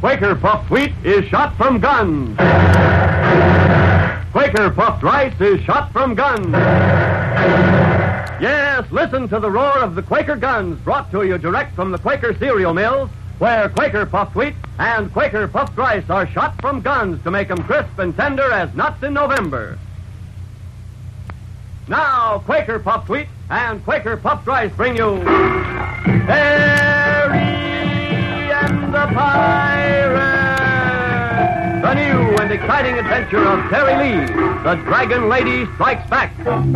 Quaker puffed wheat is shot from guns. Quaker puffed rice is shot from guns. Yes, listen to the roar of the Quaker guns brought to you direct from the Quaker cereal mills, where Quaker puffed wheat and Quaker puffed rice are shot from guns to make them crisp and tender as nuts in November. Now, Quaker puffed wheat and Quaker puffed rice bring you Terry and the Pirates, the new and exciting adventure of Terry Lee, the Dragon Lady Strikes Back.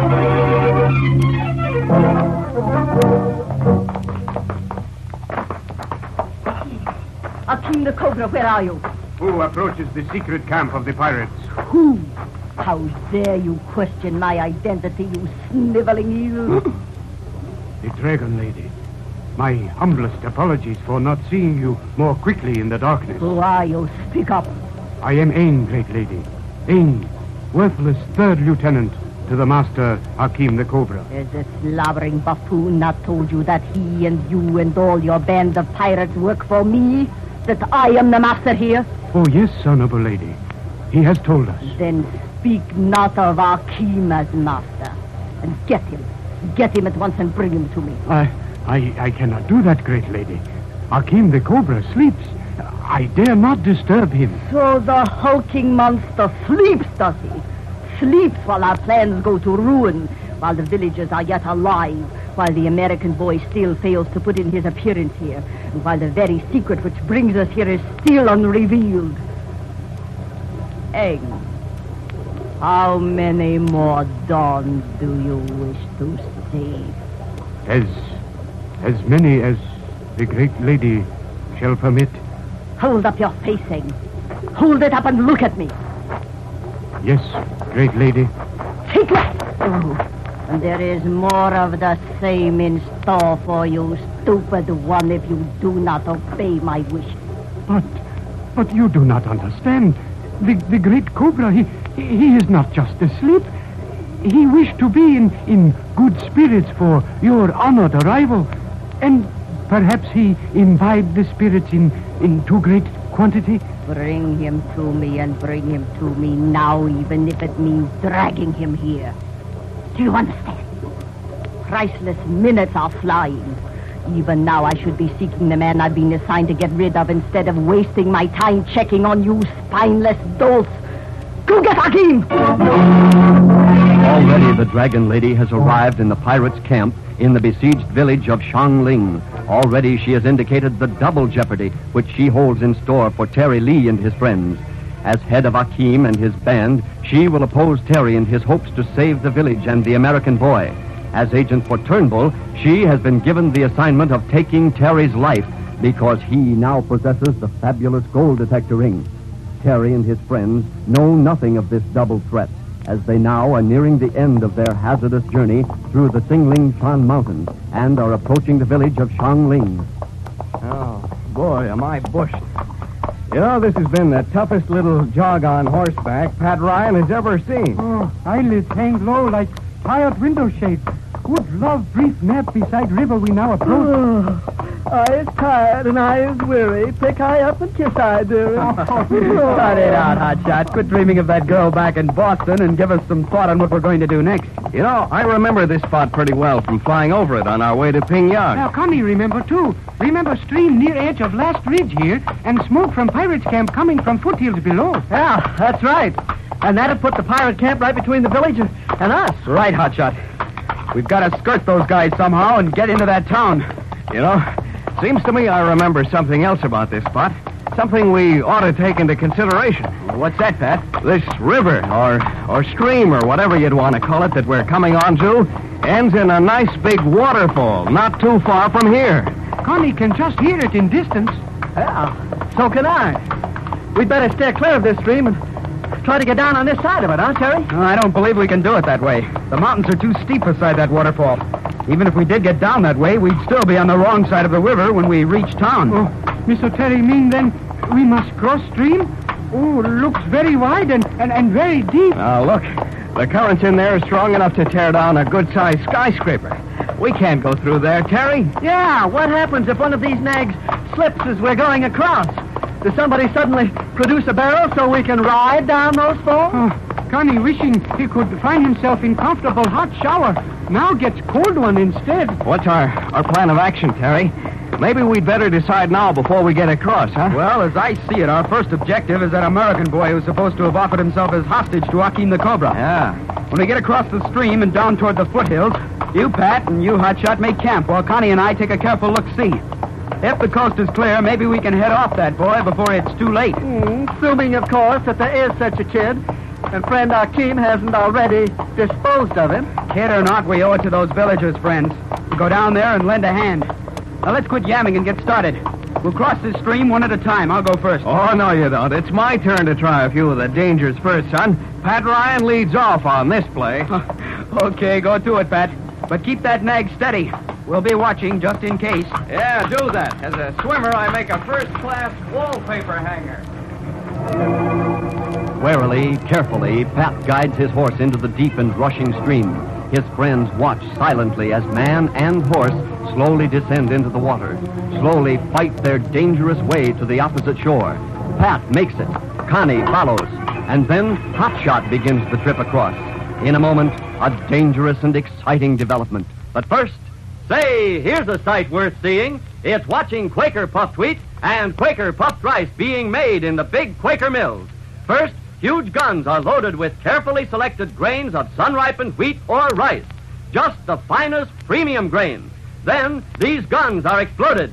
Akeem the Cobra, where are you? Who approaches the secret camp of the pirates? Who? How dare you question my identity, you sniveling eel? The Dragon Lady. My humblest apologies for not seeing you more quickly in the darkness. Who are you? Speak up. I am Ain, great lady. Ain, worthless third lieutenant to the master, Akeem the Cobra. Has this slobbering buffoon not told you that he and you and all your band of pirates work for me? That I am the master here? Oh, yes, honorable lady. He has told us. Then speak not of Akeem as master. And get him. Get him at once and bring him to me. I cannot do that, great lady. Akeem the Cobra sleeps. I dare not disturb him. So the hulking monster sleeps, does he? Sleeps while our plans go to ruin, while the villagers are yet alive, while the American boy still fails to put in his appearance here, and while the very secret which brings us here is still unrevealed. Egg, how many more dawns do you wish to see? As many as the great lady shall permit. Hold up your face, Egg. Hold it up and look at me. Yes, great lady. Take that! Oh, and there is more of the same in store for you, stupid one, if you do not obey my wish. But you do not understand. The great Cobra, he is not just asleep. He wished to be in good spirits for your honored arrival. And perhaps he imbibed the spirits in too great quantity. Bring him to me and bring him to me now, even if it means dragging him here. Do you understand? Priceless minutes are flying. Even now I should be seeking the man I've been assigned to get rid of instead of wasting my time checking on you spineless dolts. Go get Akeem! Already the Dragon Lady has arrived in the pirates' camp in the besieged village of Shangling. Already she has indicated the double jeopardy which she holds in store for Terry Lee and his friends. As head of Akeem and his band, she will oppose Terry in his hopes to save the village and the American boy. As agent for Turnbull, she has been given the assignment of taking Terry's life because he now possesses the fabulous gold detector ring. Terry and his friends know nothing of this double threat, as they now are nearing the end of their hazardous journey through the Singling Shan Mountains and are approaching the village of Shangling. Oh, boy, am I bushed. You know, this has been the toughest little jog on horseback Pat Ryan has ever seen. Oh, eyelids hang low like tired window shades. Would love brief nap beside river we now approach. I is tired and I is weary. Pick I up and kiss I, dearie. Cut it out, Hotshot. Quit dreaming of that girl back in Boston and give us some thought on what we're going to do next. You know, I remember this spot pretty well from flying over it on our way to Pingyang. Now, Connie, remember, too. Remember stream near edge of last ridge here and smoke from pirates' camp coming from foothills below. Yeah, that's right. And that'll put the pirate camp right between the village and us. Right, Hotshot. We've got to skirt those guys somehow and get into that town. You know, seems to me I remember something else about this spot. Something we ought to take into consideration. What's that, Pat? This river, or stream, or whatever you'd want to call it, that we're coming on to, ends in a nice big waterfall not too far from here. Connie can just hear it in distance. Yeah, so can I. We'd better steer clear of this stream and try to get down on this side of it, huh, Terry? No, I don't believe we can do it that way. The mountains are too steep beside that waterfall. Even if we did get down that way, we'd still be on the wrong side of the river when we reach town. Oh, Mr. Terry mean then we must cross stream? Oh, looks very wide and very deep. Now, look, the currents in there are strong enough to tear down a good-sized skyscraper. We can't go through there, Terry. Yeah, what happens if one of these nags slips as we're going across? Does somebody suddenly produce a barrel so we can ride down those falls? Oh, Connie, wishing he could find himself in comfortable hot shower, now gets cold one instead. What's our plan of action, Terry? Maybe we'd better decide now before we get across, huh? Well, as I see it, our first objective is that American boy who's supposed to have offered himself as hostage to Joaquin the Cobra. Yeah. When we get across the stream and down toward the foothills, you, Pat, and you, Hotshot, make camp while Connie and I take a careful look-see. If the coast is clear, maybe we can head off that boy before it's too late. Assuming, of course, that there is such a kid, and friend Joaquin hasn't already disposed of him. Kid or not, we owe it to those villagers, friends. We go down there and lend a hand. Now, let's quit yamming and get started. We'll cross this stream one at a time. I'll go first. Oh, no, you don't. It's my turn to try a few of the dangers first, son. Pat Ryan leads off on this play. Okay, go to it, Pat. But keep that nag steady. We'll be watching just in case. Yeah, do that. As a swimmer, I make a first-class wallpaper hanger. Warily, carefully, Pat guides his horse into the deep and rushing stream. His friends watch silently as man and horse slowly descend into the water, slowly fight their dangerous way to the opposite shore. Pat makes it. Connie follows. And then Hotshot begins the trip across. In a moment, a dangerous and exciting development. But first, say, here's a sight worth seeing. It's watching Quaker puffed wheat and Quaker puffed rice being made in the big Quaker mills. First, huge guns are loaded with carefully selected grains of sun-ripened wheat or rice. Just the finest premium grains. Then, these guns are exploded.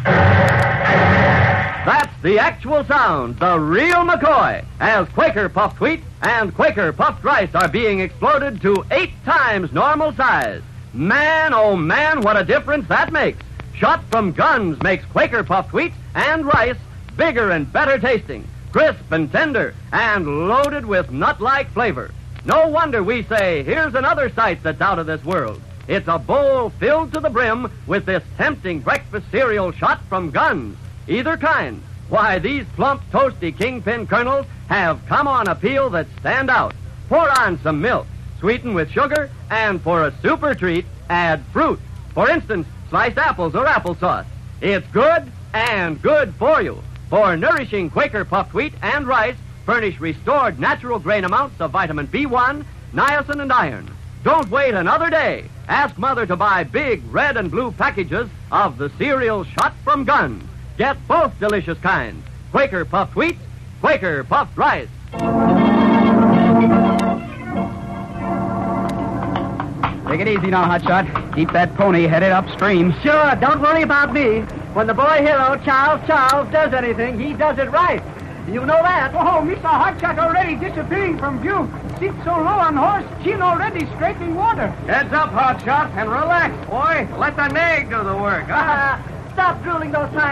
That's the actual sound, the real McCoy, as Quaker puffed wheat and Quaker puffed rice are being exploded to 8 times normal size. Man, oh man, what a difference that makes. Shot from guns makes Quaker puffed wheat and rice bigger and better tasting, crisp and tender, and loaded with nut-like flavor. No wonder we say, here's another sight that's out of this world. It's a bowl filled to the brim with this tempting breakfast cereal shot from guns. Either kind. Why, these plump, toasty kingpin kernels have come on a peel that stand out. Pour on some milk, sweeten with sugar, and for a super treat, add fruit. For instance, sliced apples or applesauce. It's good and good for you. For nourishing Quaker puffed wheat and rice furnish restored natural grain amounts of vitamin B1, niacin, and iron. Don't wait another day. Ask Mother to buy big red and blue packages of the cereal shot from guns. Get both delicious kinds. Quaker puffed wheat, Quaker puffed rice. Take it easy now, Hotshot. Keep that pony headed upstream. Sure, don't worry about me. When the boy hero, Charles, does anything, he does it right. You know that. Oh, Mr. Hotshot already disappearing from view. Sits so low on horse, chin already scraping water. Heads up, Hotshot, and relax, boy. Let the nag do the work, huh? Stop drooling those